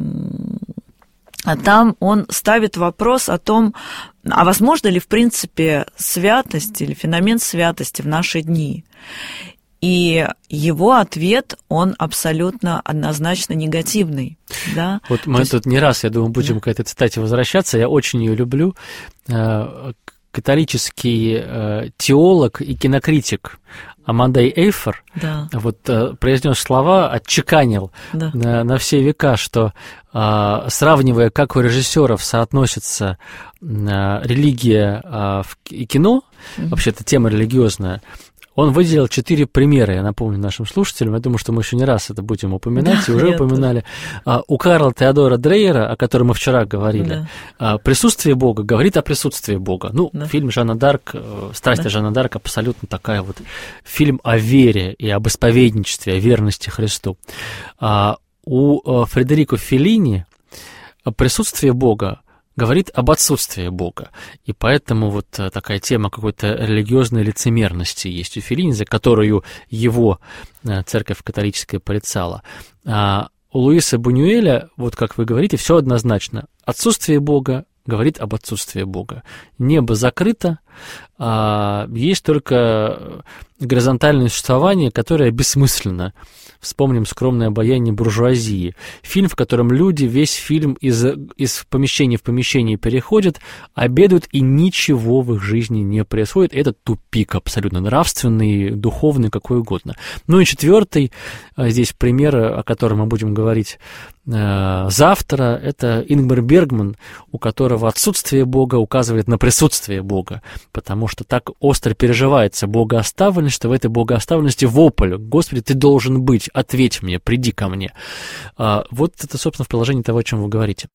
там он ставит вопрос о том, а возможно ли, в принципе, святость или феномен святости в наши дни. И его ответ, он абсолютно однозначно негативный. Да? Вот мы есть... тут не раз, я думаю, будем да. к этой цитате возвращаться, я очень ее люблю. Католический теолог и кинокритик Амадей Эйфер да. вот, произнес слова, отчеканил да. на, на все века, что, сравнивая, как у режиссеров соотносится религия и кино, mm-hmm. вообще это тема религиозная, он выделил четыре примера, я напомню нашим слушателям, я думаю, что мы еще не раз это будем упоминать, да, и уже упоминали. А, у Карла Теодора Дрейера, о котором мы вчера говорили, да. а, присутствие Бога говорит о присутствии Бога. Ну, да. фильм Жанна Дарк, «Страсти да. Жанна Дарк» абсолютно такая вот фильм о вере и об исповедничестве, о верности Христу. А, у Фредерико Феллини присутствие Бога говорит об отсутствии Бога. И поэтому вот такая тема какой-то религиозной лицемерности есть у Феллини, за которую его церковь католическая порицала. А у Луиса Бунюэля, вот как вы говорите, все однозначно. Отсутствие Бога говорит об отсутствии Бога. Небо закрыто, а есть только горизонтальное существование, которое бессмысленно. Вспомним «Скромное обаяние буржуазии». Фильм, в котором люди весь фильм из, из помещения в помещение переходят, обедают, и ничего в их жизни не происходит. Это тупик абсолютно нравственный, духовный, какой угодно. Ну и четвертый, здесь пример, о котором мы будем говорить завтра, это Ингмар Бергман, у которого отсутствие Бога указывает на присутствие Бога, потому что так остро переживается богооставленность, что в этой богооставленности вопль: «Господи, ты должен быть, ответь мне, приди ко мне». Вот это, собственно, в приложении того, о чем вы говорите.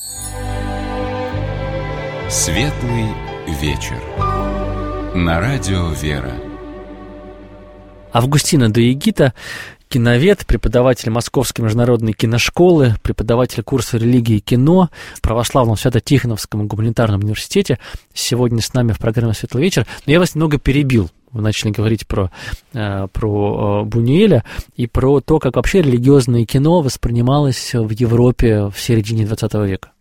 Светлый вечер. На радио «Вера». Августина де Егита, киновед, преподаватель Московской международной киношколы, преподаватель курса религии и кино в православном Свято-Тихоновском гуманитарном университете. Сегодня с нами в программе «Светлый вечер». Но я вас немного перебил. Вы начали говорить про, про Бунюэля и про то, как вообще религиозное кино воспринималось в Европе в середине двадцатого века.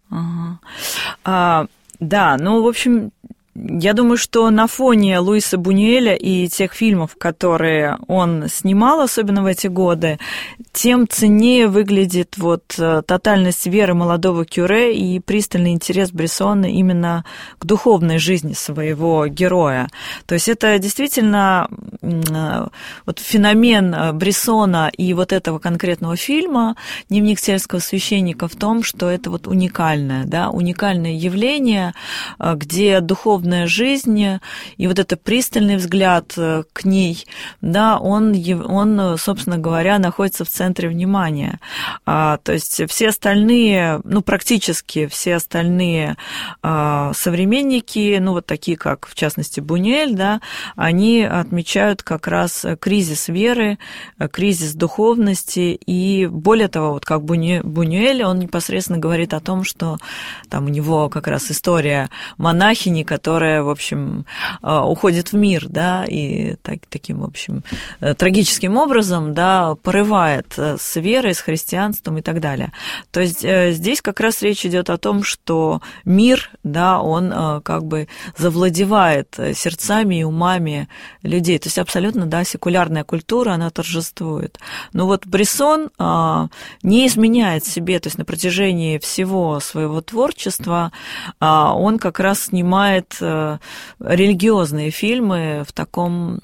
Ага. А, да, ну, в общем, я думаю, что на фоне Луиса Бунюэля и тех фильмов, которые он снимал, особенно в эти годы, тем ценнее выглядит вот тотальность веры молодого Кюре и пристальный интерес Брессона именно к духовной жизни своего героя. То есть это действительно вот феномен Брессона и вот этого конкретного фильма «Дневник сельского священника» в том, что это вот уникальное, да, уникальное явление, где духовная жизнь и вот этот пристальный взгляд к ней, да, он, он, собственно говоря, находится в центре внимания. А, то есть все остальные, ну, практически все остальные а, современники, ну, вот такие, как, в частности, Бунюэль, да, они отмечают как раз кризис веры, кризис духовности, и более того, вот как Бунюэль, он непосредственно говорит о том, что там у него как раз история монахини, которая, в общем, уходит в мир, да, и так, таким, в общем, трагическим образом, да, порывает с верой, с христианством и так далее. То есть здесь как раз речь идет о том, что мир, да, он как бы завладевает сердцами и умами людей. То есть абсолютно, да, секулярная культура, она торжествует. Но вот Брессон не изменяет себе, то есть на протяжении всего своего творчества он как раз снимает религиозные фильмы в таком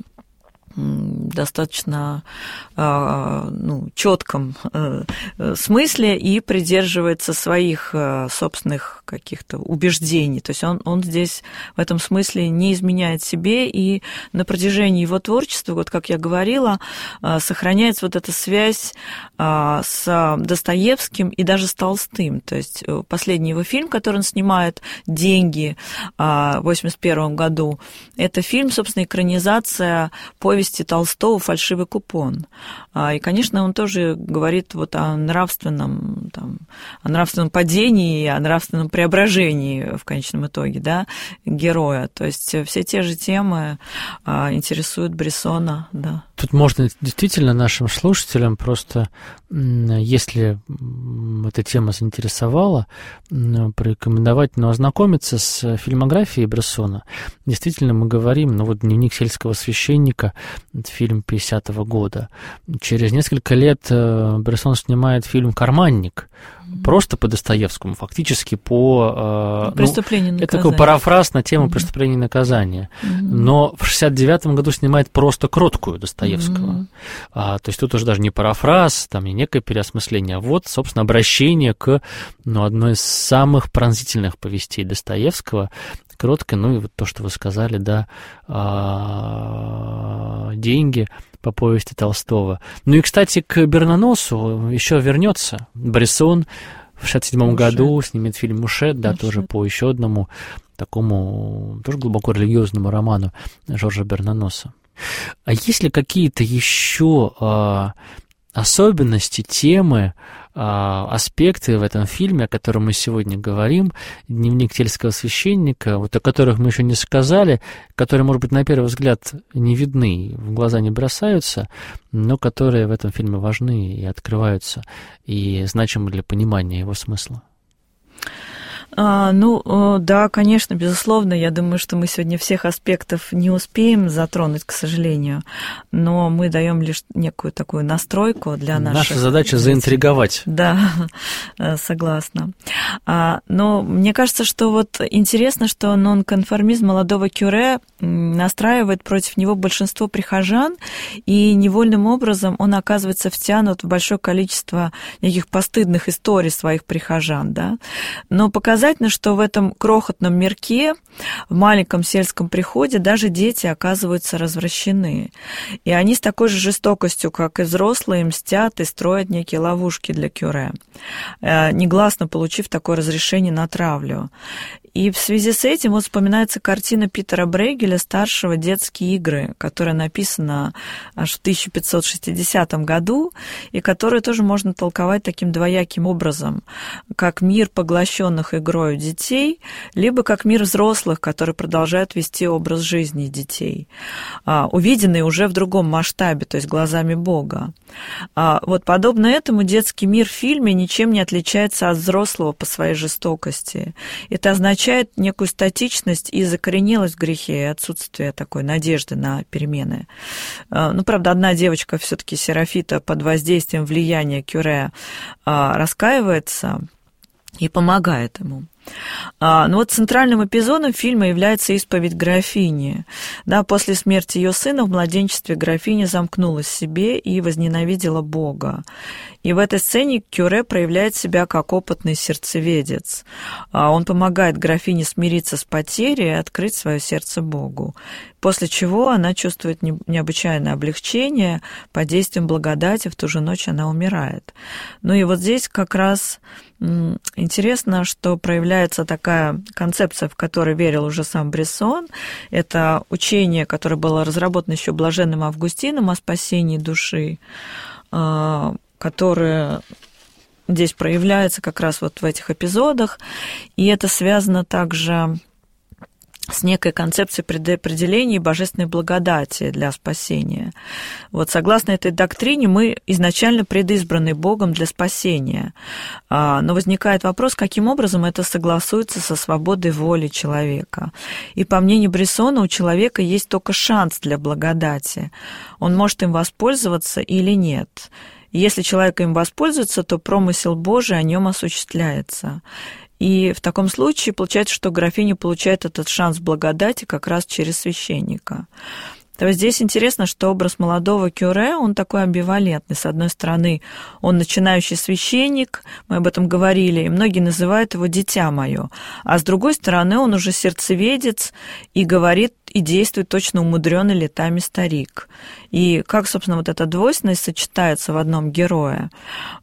достаточно ну, четком смысле и придерживается своих собственных каких-то убеждений. То есть он, он здесь в этом смысле не изменяет себе, и на протяжении его творчества, вот как я говорила, сохраняется вот эта связь с Достоевским и даже с Толстым. То есть последний его фильм, который он снимает, «Деньги», в восемьдесят первом году, это фильм, собственно, экранизация повести Толстого «Фальшивый купон». И, конечно, он тоже говорит вот о нравственном, там, о нравственном падении, о нравственном преображении в конечном итоге, да, героя. То есть все те же темы интересуют Брессона, да. Тут можно действительно нашим слушателям просто, если эта тема заинтересовала, порекомендовать, ну, ознакомиться с фильмографией Брессона. Действительно, мы говорим, ну вот «Дневник сельского священника», фильм пятидесятого года. Через несколько лет Брессон снимает фильм «Карманник», просто по Достоевскому, фактически по... «Преступление и наказание». Это такой парафраз на тему mm-hmm. «Преступления и наказания». Mm-hmm. Но в шестьдесят девятом году снимает просто кроткую Достоевского. Mm-hmm. А, то есть тут уже даже не парафраз, там не некое переосмысление, а вот, собственно, обращение к, ну, одной из самых пронзительных повестей Достоевского, кроткой, ну и вот то, что вы сказали, да, «Деньги» по повести Толстого. Ну и, кстати, к Бернаносу еще вернется Брессон в шестьдесят седьмом году, снимет фильм «Мушет», да, Мушет. Тоже по еще одному такому, тоже глубоко религиозному роману Жоржа Бернаноса. А есть ли какие-то еще а, особенности, темы, аспекты в этом фильме, о котором мы сегодня говорим, «Дневник сельского священника», вот о которых мы еще не сказали, которые, может быть, на первый взгляд не видны, в глаза не бросаются, но которые в этом фильме важны и открываются, и значимы для понимания его смысла? А, ну, да, конечно, безусловно. Я думаю, что мы сегодня всех аспектов не успеем затронуть, к сожалению, но мы даем лишь некую такую настройку для наших... Наша задача заинтриговать. Да, согласна. А, но мне кажется, что вот интересно, что нонконформизм молодого Кюре настраивает против него большинство прихожан, и невольным образом он оказывается втянут в большое количество неких постыдных историй своих прихожан, да. Но показательно, что в этом крохотном мирке, в маленьком сельском приходе, даже дети оказываются развращены. И они с такой же жестокостью, как и взрослые, мстят и строят некие ловушки для Кюре, негласно получив такое разрешение на травлю. И в связи с этим вот вспоминается картина Питера Брейгеля-старшего «Детские игры», которая написана аж в тысяча пятьсот шестидесятом году, и которую тоже можно толковать таким двояким образом, как мир поглощенных игрой детей, либо как мир взрослых, которые продолжают вести образ жизни детей, увиденный уже в другом масштабе, то есть глазами Бога. Вот подобно этому детский мир в фильме ничем не отличается от взрослого по своей жестокости. Это означает некую статичность и закоренелость в грехе, и отсутствие такой надежды на перемены. Ну, правда, одна девочка все-таки Серафита под воздействием влияния Кюре раскаивается и помогает ему. Но вот центральным эпизодом фильма является исповедь графини. Да, после смерти ее сына в младенчестве графиня замкнулась в себе и возненавидела Бога. И в этой сцене Кюре проявляет себя как опытный сердцеведец. Он помогает графине смириться с потерей и открыть свое сердце Богу, после чего она чувствует необычайное облегчение, под действием благодати в ту же ночь она умирает. Ну и вот здесь как раз интересно, что проявляется такая концепция, в которой верил уже сам Брессон. Это учение, которое было разработано еще блаженным Августином о спасении души, которое здесь проявляется как раз вот в этих эпизодах. И это связано также с некой концепцией предопределения божественной благодати для спасения. Вот согласно этой доктрине мы изначально предизбраны Богом для спасения. Но возникает вопрос, каким образом это согласуется со свободой воли человека. И по мнению Брессона, у человека есть только шанс для благодати. Он может им воспользоваться или нет. И если человек им воспользуется, то промысел Божий о нем осуществляется. И в таком случае получается, что графиня получает этот шанс благодати как раз через священника. То есть здесь интересно, что образ молодого Кюре, он такой амбивалентный. С одной стороны, он начинающий священник, мы об этом говорили, и многие называют его «дитя мое». А с другой стороны, он уже сердцеведец и говорит, и действует точно умудренный летами старик. И как, собственно, вот эта двойственность сочетается в одном герое.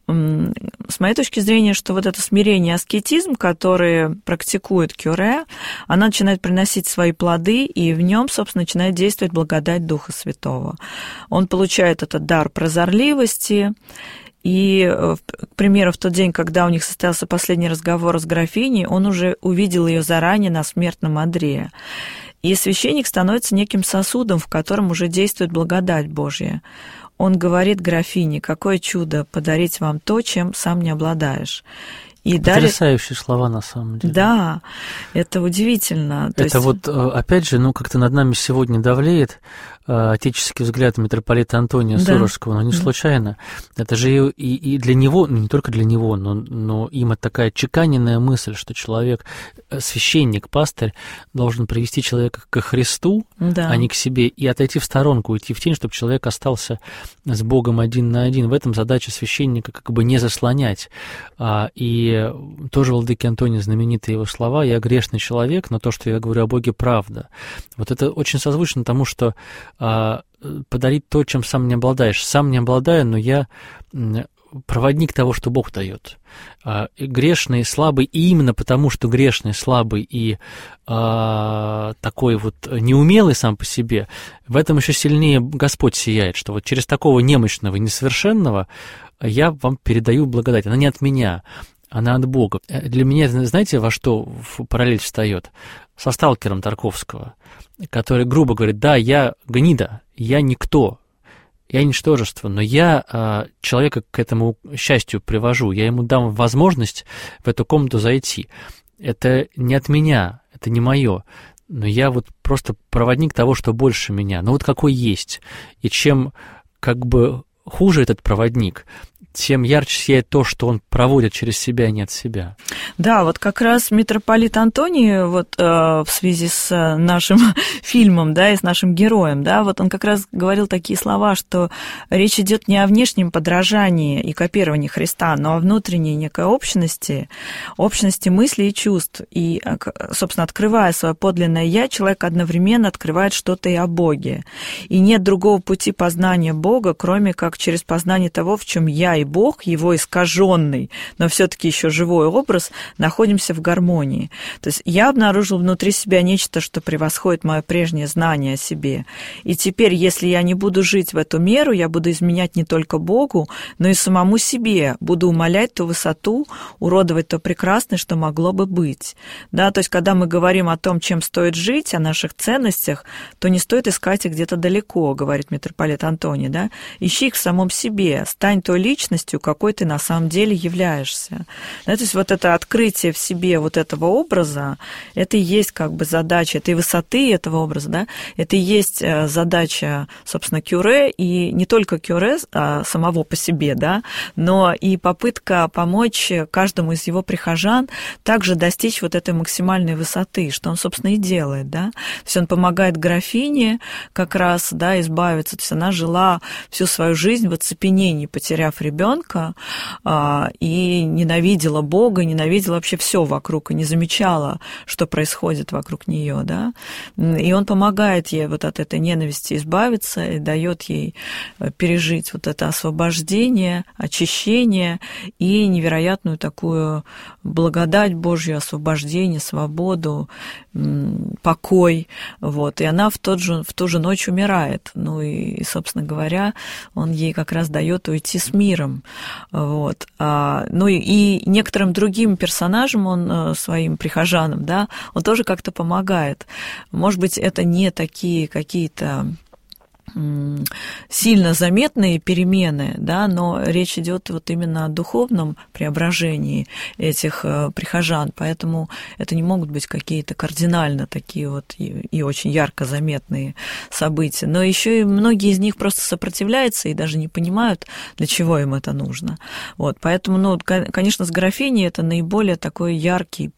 С моей точки зрения, что вот это смирение и аскетизм, который практикует Кюре, она начинает приносить свои плоды, и в нем, собственно, начинает действовать благодать Духа Святого. Он получает этот дар прозорливости, и, к примеру, в тот день, когда у них состоялся последний разговор с графиней, он уже увидел ее заранее на смертном одре. И священник становится неким сосудом, в котором уже действует благодать Божья. Он говорит графине: «Какое чудо подарить вам то, чем сам не обладаешь». И Потрясающие дарит... слова, на самом деле. Да, это удивительно. То это есть... вот, опять же, ну, как-то над нами сегодня давлеет отеческий взгляд митрополита Антония да. Суровского, но не да. случайно. Это же и, и для него, ну, не только для него, но, но им это такая чеканенная мысль, что человек, священник, пастырь, должен привести человека ко Христу, да. а не к себе, и отойти в сторонку, уйти в тень, чтобы человек остался с Богом один на один. В этом задача священника как бы не заслонять. И тоже владыки Антония знаменитые его слова: «Я грешный человек, но то, что я говорю о Боге, правда». Вот это очень созвучно тому, что подарить то, чем сам не обладаешь. Сам не обладаю, но я проводник того, что Бог дает. Грешный, слабый, и именно потому, что грешный, слабый и а, такой вот неумелый сам по себе, в этом еще сильнее Господь сияет, что вот через такого немощного, несовершенного я вам передаю благодать. Она не от меня, она от Бога. Для меня, знаете, во что в параллель встает? Со сталкером Тарковского, который грубо говорит: да, я гнида, я никто, я ничтожество, но я а, человека к этому счастью привожу, я ему дам возможность в эту комнату зайти. Это не от меня, это не мое, но я вот просто проводник того, что больше меня, но вот какой есть. И чем как бы хуже этот проводник, тем ярче сияет то, что он проводит через себя, а не от себя. Да, вот как раз митрополит Антоний вот, э, в связи с нашим фильмом, да, и с нашим героем, да, вот он как раз говорил такие слова, что речь идет не о внешнем подражании и копировании Христа, но о внутренней некой общности, общности мыслей и чувств. И, собственно, открывая свое подлинное «я», человек одновременно открывает что-то и о Боге. И нет другого пути познания Бога, кроме как Бог через познание того, в чем я и Бог, его искаженный, но все-таки еще живой образ, находимся в гармонии. То есть я обнаружил внутри себя нечто, что превосходит мое прежнее знание о себе. И теперь, если я не буду жить в эту меру, я буду изменять не только Богу, но и самому себе, буду умалять ту высоту, уродовать то прекрасное, что могло бы быть. Да, то есть, когда мы говорим о том, чем стоит жить, о наших ценностях, то не стоит искать их где-то далеко, говорит митрополит Антоний, да? Ищи их в самом себе, стань той личностью, какой ты на самом деле являешься. Да, то есть, вот это открытие в себе вот этого образа, это и есть как бы задача этой высоты этого образа, да? Это и есть задача, собственно, кюре, и не только кюре а самого по себе, да, но и попытка помочь каждому из его прихожан также достичь вот этой максимальной высоты, что он, собственно, и делает, да. То есть он помогает графине как раз, да, избавиться. То есть она жила всю свою жизнь в оцепенении, потеряв ребенка, и ненавидела Бога, ненавидела вообще все вокруг, и не замечала, что происходит вокруг нее, да. И он помогает ей вот от этой ненависти избавиться и дает ей пережить вот это освобождение, очищение и невероятную такую благодать Божью, освобождение, свободу, покой. Вот. И она в, тот же, в ту же ночь умирает. Ну и, собственно говоря, он ей как раз дает уйти с миром. Вот. А, ну и, и некоторым другим персонажам, он своим прихожанам, да, он тоже как-то помогает. Может быть, это не такие какие-то сильно заметные перемены, да, но речь идет вот именно о духовном преображении этих прихожан, поэтому это не могут быть какие-то кардинально такие вот и, и очень ярко заметные события, но еще и многие из них просто сопротивляются и даже не понимают, для чего им это нужно. Вот, поэтому, ну, конечно, с графиней это наиболее такой яркий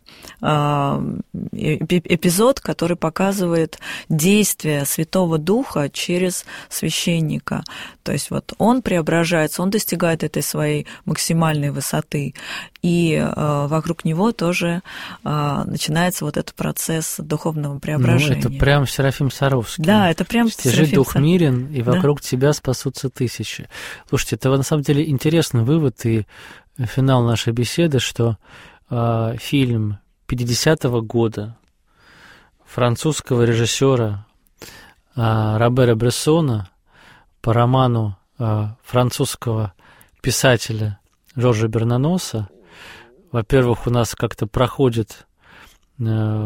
эпизод, который показывает действие Святого Духа через священника. То есть вот он преображается, он достигает этой своей максимальной высоты, и вокруг него тоже начинается вот этот процесс духовного преображения. Ну, это прям Серафим Саровский. Да, это прям Стяжи Серафим дух Сар... мирен, и вокруг да. тебя спасутся тысячи. Слушайте, это на самом деле интересный вывод и финал нашей беседы, что э, фильм пятидесятого года французского режиссера э, Робера Брессона по роману э, французского писателя Жоржа Бернаноса, во-первых, у нас как-то проходит э,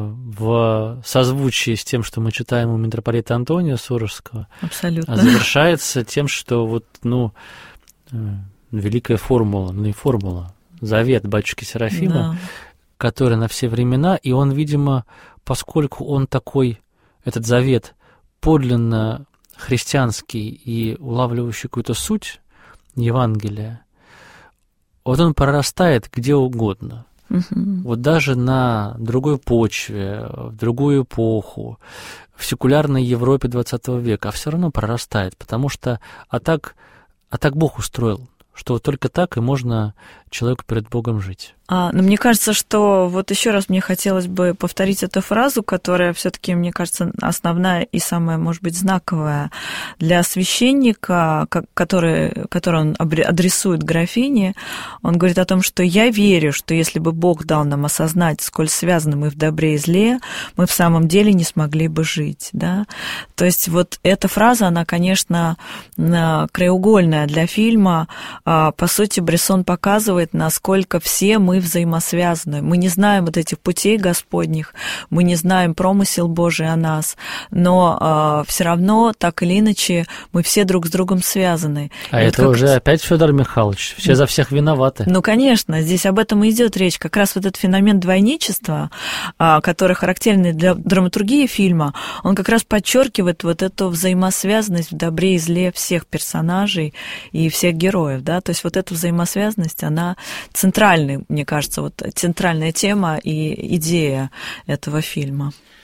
в созвучии с тем, что мы читаем у митрополита Антония Сурожского. Абсолютно. А завершается тем, что вот, ну, э, великая формула, ну и формула, завет батюшки Серафима, да, который на все времена, и он, видимо, поскольку он такой, этот завет, подлинно христианский и улавливающий какую-то суть Евангелия, вот он прорастает где угодно. Uh-huh. Вот даже на другой почве, в другую эпоху, в секулярной Европе двадцатого века, а все равно прорастает, потому что а так, а так Бог устроил, что вот только так и можно человеку перед Богом жить. А, но мне кажется, что вот еще раз мне хотелось бы повторить эту фразу, которая все-таки, мне кажется, основная и самая, может быть, знаковая для священника, который, который он адресует графине. Он говорит о том, что я верю, что если бы Бог дал нам осознать, сколь связаны мы в добре и зле, мы в самом деле не смогли бы жить. Да? То есть вот эта фраза, она, конечно, краеугольная для фильма. По сути, Брессон показывает, насколько все мы взаимосвязаны. Мы не знаем вот этих путей Господних, мы не знаем промысел Божий о нас, но э, все равно, так или иначе, мы все друг с другом связаны. А и это вот уже как... опять Федор Михайлович, все за всех виноваты. Ну, конечно, здесь об этом и идет речь. Как раз вот этот феномен двойничества, э, который характерный для драматургии фильма, он как раз подчеркивает вот эту взаимосвязанность в добре и зле всех персонажей и всех героев, да, то есть вот эта взаимосвязанность, она центральная, мне кажется, вот центральная тема и идея этого фильма.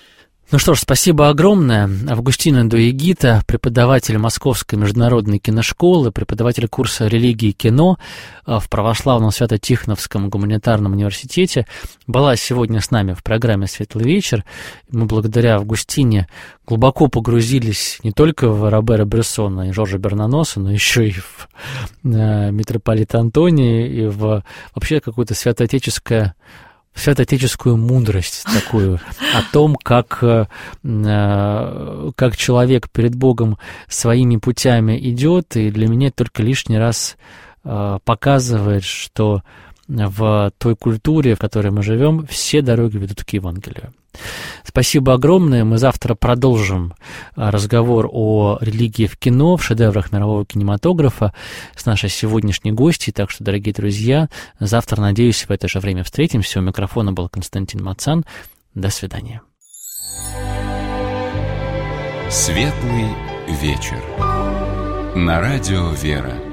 Ну что ж, спасибо огромное. Августина Дуегита, преподаватель Московской международной киношколы, преподаватель курса религии и кино в Православном Свято-Тихоновском гуманитарном университете, была сегодня с нами в программе «Светлый вечер». Мы благодаря Августине глубоко погрузились не только в Робера Брессона и Жоржа Бернаноса, но еще и в э, митрополита Антония, и в вообще какое-то святоотеческое святоотеческую мудрость такую о том, как, как человек перед Богом своими путями идет, и для меня это только лишний раз показывает, что в той культуре, в которой мы живем, все дороги ведут к Евангелию. Спасибо огромное. Мы завтра продолжим разговор о религии в кино, в шедеврах мирового кинематографа с нашей сегодняшней гостьей. Так что, дорогие друзья, завтра, надеюсь, в это же время встретимся. У микрофона был Константин Мацан. До свидания. Светлый вечер. На радио «Вера».